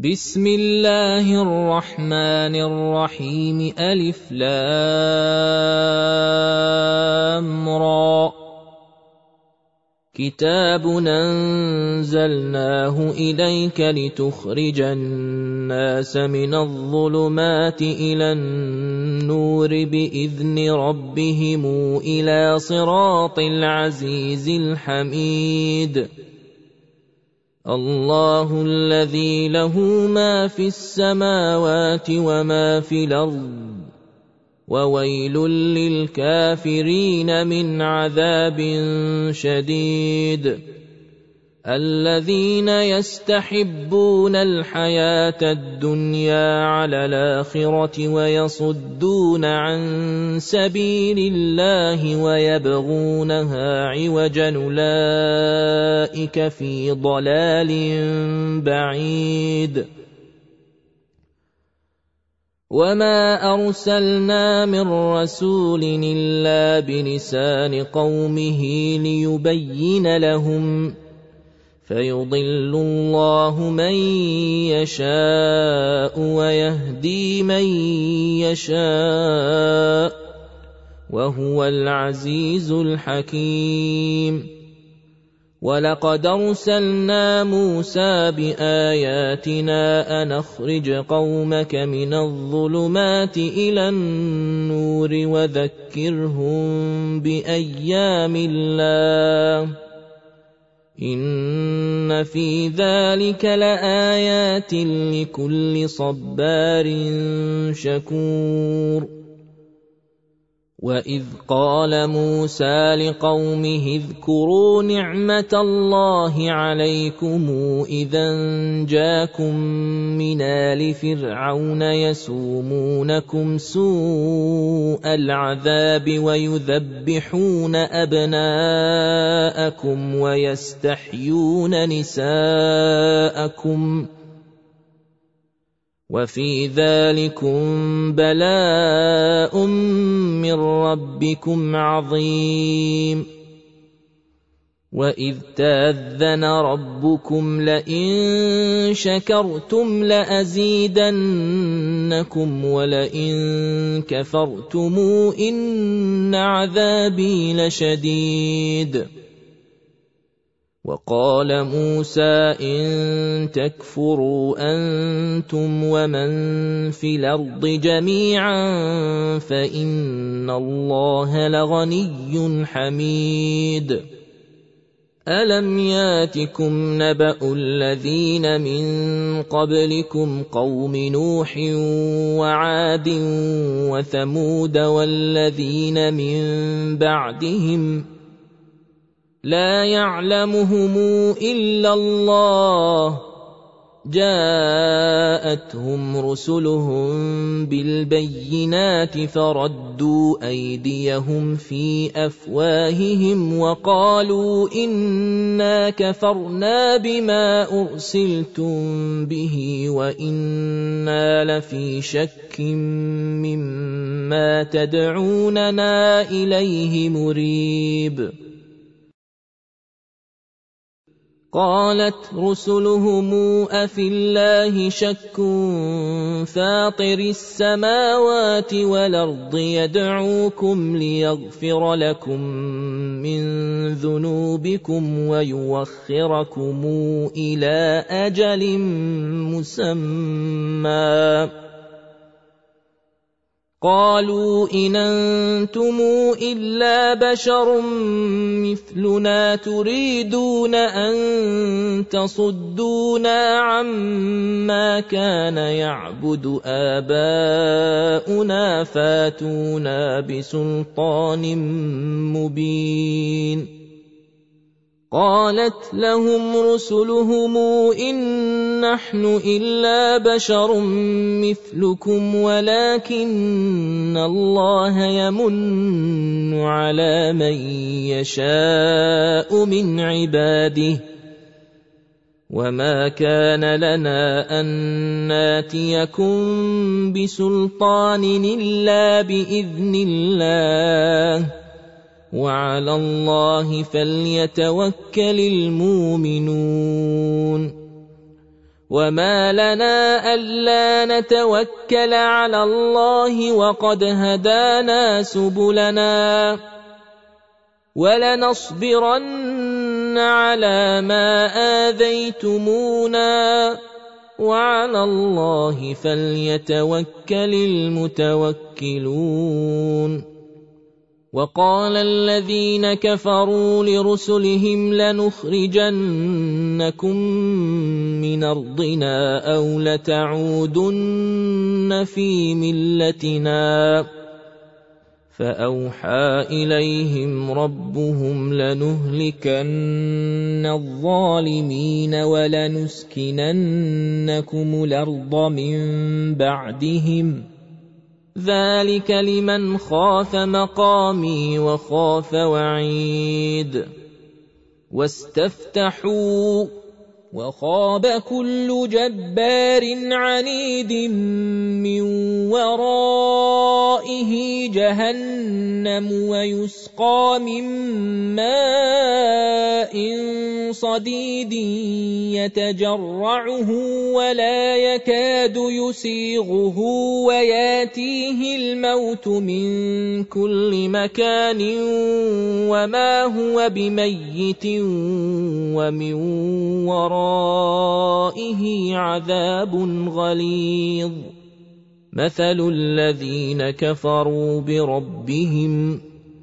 بسم الله الرحمن الرحيم ألف لام را كتاب أنزلناه إليك لتخرج الناس من الظلمات إلى النور بإذن ربهم إلى صراط العزيز الحميد الله الذي له ما في السماوات وما في الأرض وويل للكافرين من عذاب شديد الذين يستحبون الحياة الدنيا على الآخرة ويصدون عن سبيل الله ويبغونها عوجا أولئك في ضلال بعيد وما أرسلنا من رسول إلا بلسان قومه ليبين لهم فيضل الله من يشاء ويهدي من يشاء وهو العزيز الحكيم ولقد أرسلنا موسى بآياتنا أن أخرج قومك من الظلمات إلى النور وذكرهم بأيام الله إن في ذلك لآيات لكل صبار شكور وإذ قال موسى لقومه اذكروا نعمة الله عليكم إذا جاءكم من آل فرعون يسومونكم سوء العذاب ويذبحون أبناءكم ويستحيون نساءكم وفي ذلكم بلاء من ربكم عظيم وإذ تأذن ربكم لئن شكرتم لأزيدنكم ولئن كفرتم إن عذابي لشديد وقال موسى إن تكفروا أنتم ومن في الأرض جميعا فإن الله لغني حميد ألم ياتكم نبأ الذين من قبلكم قوم نوح وعاد وثمود والذين من بعدهم لا يعلمهم إلا الله جاءتهم رسلهم بالبينات فردوا أيديهم في أفواههم وقالوا إنا كفرنا بما أرسلتم به وإنا لفي شك مما تدعوننا إليه مريب قالت رسلهم أفي الله شك فاطر السماوات والأرض يدعوكم ليغفر لكم من ذنوبكم ويوخركم إلى أجل مسمى قالوا إن أنتم إلا بشر مثلنا تريدون أن تصدونا عما كان يعبد آباؤنا فاتونا بسلطان مبين قالت لهم رسلهم إن نحن إلا بشر مثلكم ولكن الله يمن على من يشاء من عباده وما كان لنا أن ناتيكم بسلطان إلا بإذن الله وعلى الله فليتوكل المؤمنون وما لنا ألا نتوكل على الله وقد هدانا سبلنا ولنصبرن على ما آذيتمونا وعلى الله فليتوكل المتوكلون. وقال الذين كفروا لرسلهم لنخرجنكم من أرضنا أو لتعودن في ملتنا فأوحى إليهم ربهم لنهلكن الظالمين ولنسكننكم الأرض من بعدهم ذلك لمن خاف مقامي وخاف وعيد. واستفتحوا وخاب كل جبار عنيد من ورائه جهنم ويسقى من ماء صديد يتجرعه ولا يكاد يسيغه وياتيه الموت من كل مكان وما هو بميت ومن ورائه عذاب غليظ. مثل الذين كفروا بربهم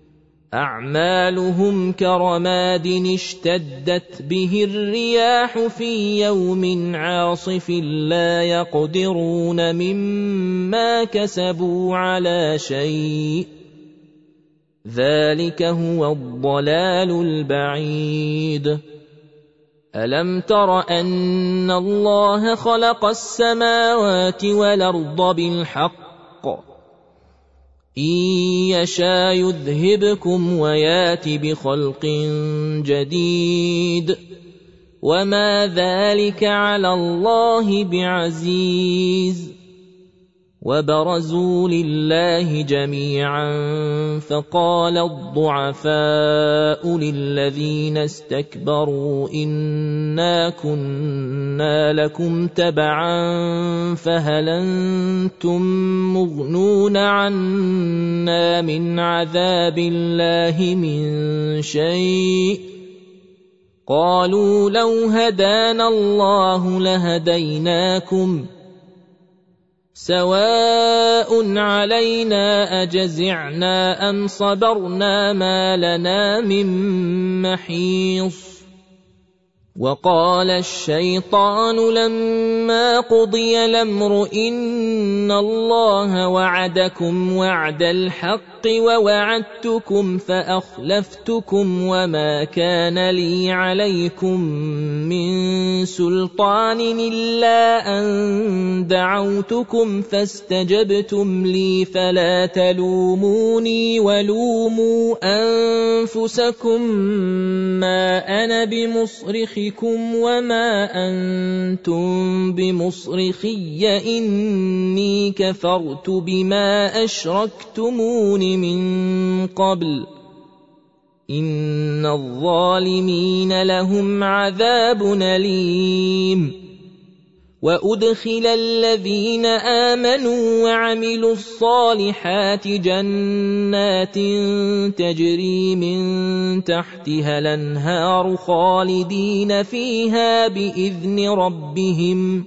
أعمالهم كرماد اشتدت به الرياح في يوم عاصف لا يقدرون مما كسبوا على شيء ذلك هو الضلال البعيد. ألم تر أن الله خلق السماوات والأرض بالحق إن يشاء يذهبكم ويات بخلق جديد وما ذلك على الله بعزيز. وبرزوا لله جميعا فقال الضعفاء للذين استكبروا إنا كنا لكم تبعا فهل أنتم مغنون عنا من عذاب الله من شيء قالوا لو هدانا الله لهديناكم سواء علينا أجزعنا أم صبرنا ما لنا من محيص. وقال الشيطان لما قضي الأمر إن الله وعدكم وعد الحق ووعدتكم فأخلفتكم وما كان لي عليكم من سلطان إلا أن دعوتكم فاستجبتم لي فلا تلوموني ولوموا أنفسكم ما أنا بمصرخكم وما أنتم بمصرخي إني كفرت بما أشركتمون من قبل إن الظالمين لهم عذاب أليم. وأدخل الذين آمنوا وعملوا الصالحات جنات تجري من تحتها الأنهار خالدين فيها بإذن ربهم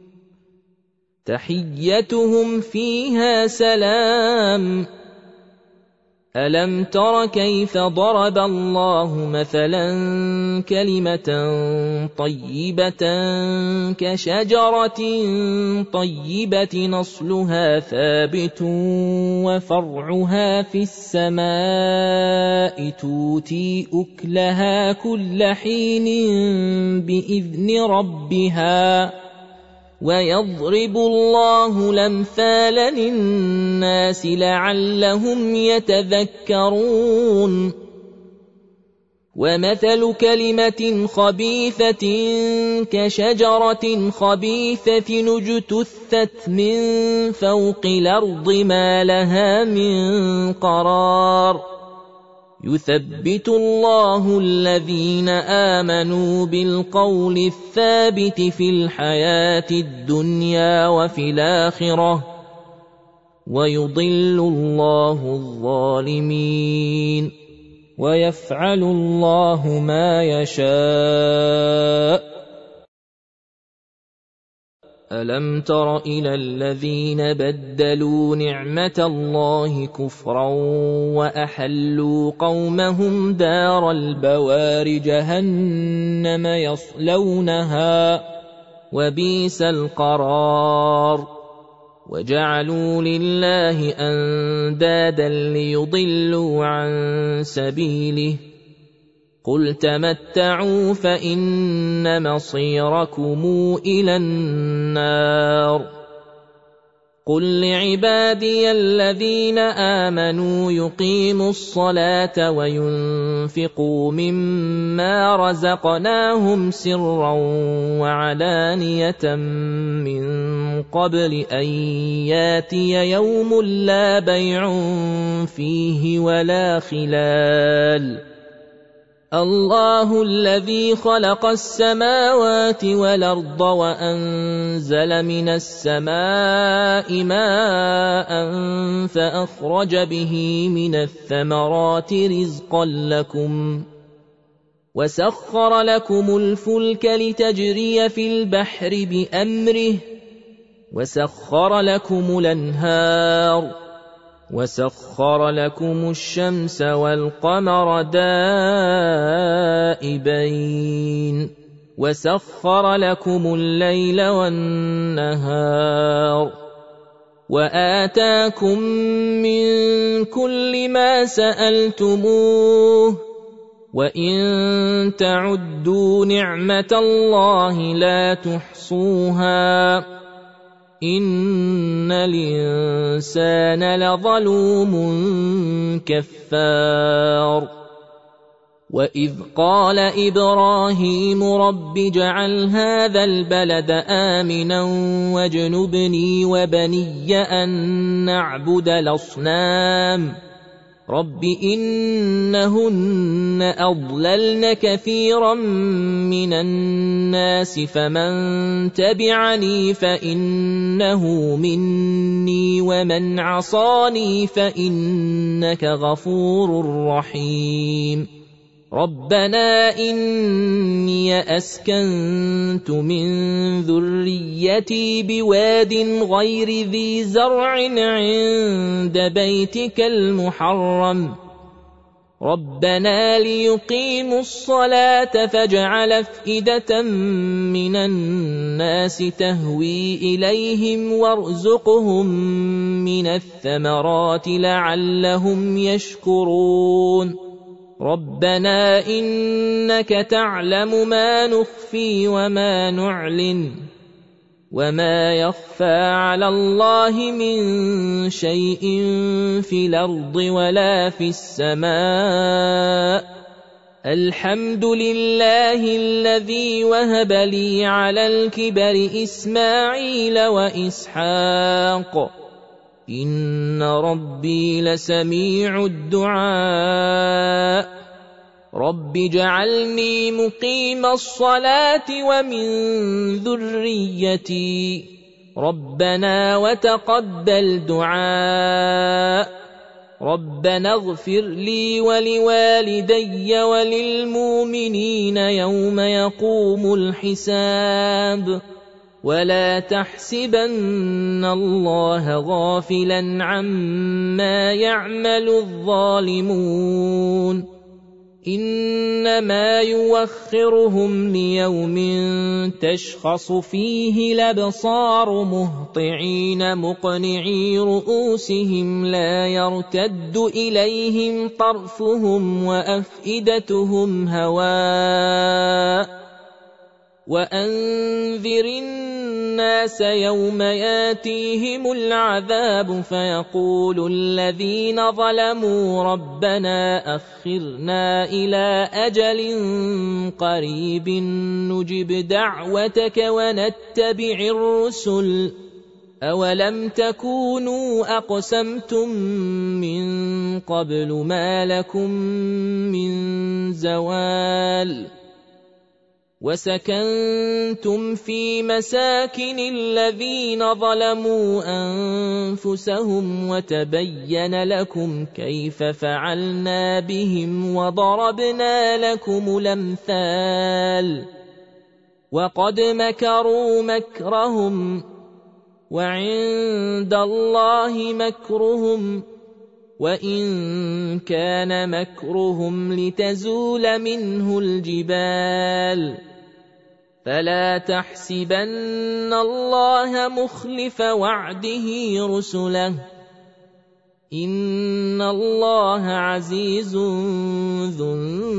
تحيتهم فيها سلام. ألم تر كيف ضرب الله مثلا كلمة طيبة كشجرة طيبة نصلها ثابت وفرعها في السماء تؤتي أكلها كل حين بإذن ربها ويضرب الله الأمثال للناس لعلهم يتذكرون. ومثل كلمة خبيثة كشجرة خبيثة اجتثت من فوق الأرض ما لها من قرار. يثبت الله الذين آمنوا بالقول الثابت في الحياة الدنيا وفي الآخرة ويضل الله الظالمين ويفعل الله ما يشاء. ألم تر إلى الذين بدلوا نعمة الله كفرا وأحلوا قومهم دار البوار جهنم يصلونها وبئس القرار وجعلوا لله أندادا ليضلوا عن سبيله قل تمتعوا فإن مصيركم إلى النار. قل لعبادي الذين آمنوا يقيموا الصلاة وينفقوا مما رزقناهم سرا وعلانية من قبل أن ياتي يوم لا بيع فيه ولا خلال. الله الذي خلق السماوات والأرض وأنزل من السماء ماء فأخرج به من الثمرات رزقا لكم وسخر لكم الفلك لتجري في البحر بأمره وسخر لكم الأنهار وسخر لكم الشمس والقمر دائبين وسخر لكم الليل والنهار وآتاكم من كل ما سألتموه وإن تعدوا نعمة الله لا تحصوها إن الإنسان لظلوم كفار. وإذ قال إبراهيم رب اجعل هذا البلد آمنا واجنبني وبني أن نعبد الأصنام رب إنهن أضللن كثيرا من الناس فمن تبعني فإنه مني ومن عصاني فإنك غفور رحيم. ربنا إني أسكنت من ذريتي بواد غير ذي زرع عند بيتك المحرم ربنا ليقيموا الصلاة فاجعل أفئدة من الناس تهوي إليهم وارزقهم من الثمرات لعلهم يشكرون. ربنا إنك تعلم ما نخفي وما نعلن وما يخفى على الله من شيء في الأرض ولا في السماء. الحمد لله الذي وهب لي على الكبر إسماعيل وإسحاق إن ربي لسميع الدعاء. رب اجعلني مقيم الصلاة ومن ذريتي ربنا وتقبل دعاء. ربنا اغفر لي ولوالدي وللمؤمنين يوم يقوم الحساب. ولا تحسبن الله غافلا عما يعمل الظالمون إنما يوخرهم ليوم تشخص فيه الأبصار مهطعين مقنعي رؤوسهم لا يرتد إليهم طرفهم وأفئدتهم هواء. وأنذر الناس يوم ياتيهم العذاب فيقول الذين ظلموا ربنا أخرنا إلى أجل قريب نجب دعوتك ونتبع الرسل أولم تكونوا أقسمتم من قبل ما لكم من زوال وسكنتم في مساكن الذين ظلموا أنفسهم وتبين لكم كيف فعلنا بهم وضربنا لكم الأمثال وقد مكروا مكرهم وعند الله مكرهم وإن كان مكرهم لتزول منه الجبال فلا تحسبن الله مخلف وعده رسله إن الله عزيز ذو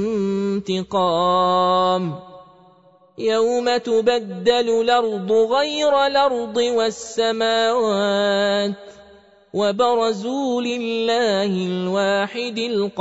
انتقام يوم تبدل الأرض غير الأرض والسماوات وبرزوا لله الواحد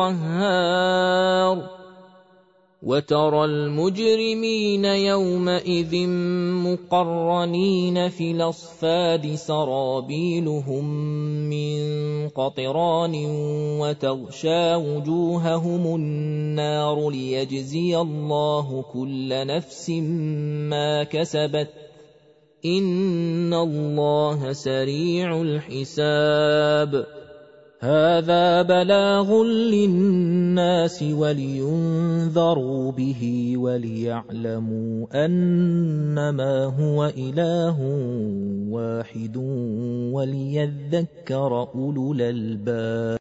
القهار وترى المجرمين يومئذ مقرنين في الأصفاد سرابيلهم من قطران وتغشى وجوههم النار ليجزي الله كل نفس ما كسبت إن الله سريع الحساب هذا بلاغ للناس ولينذروا به وليعلموا أنما هو إله واحد وليذكر أولو الألباب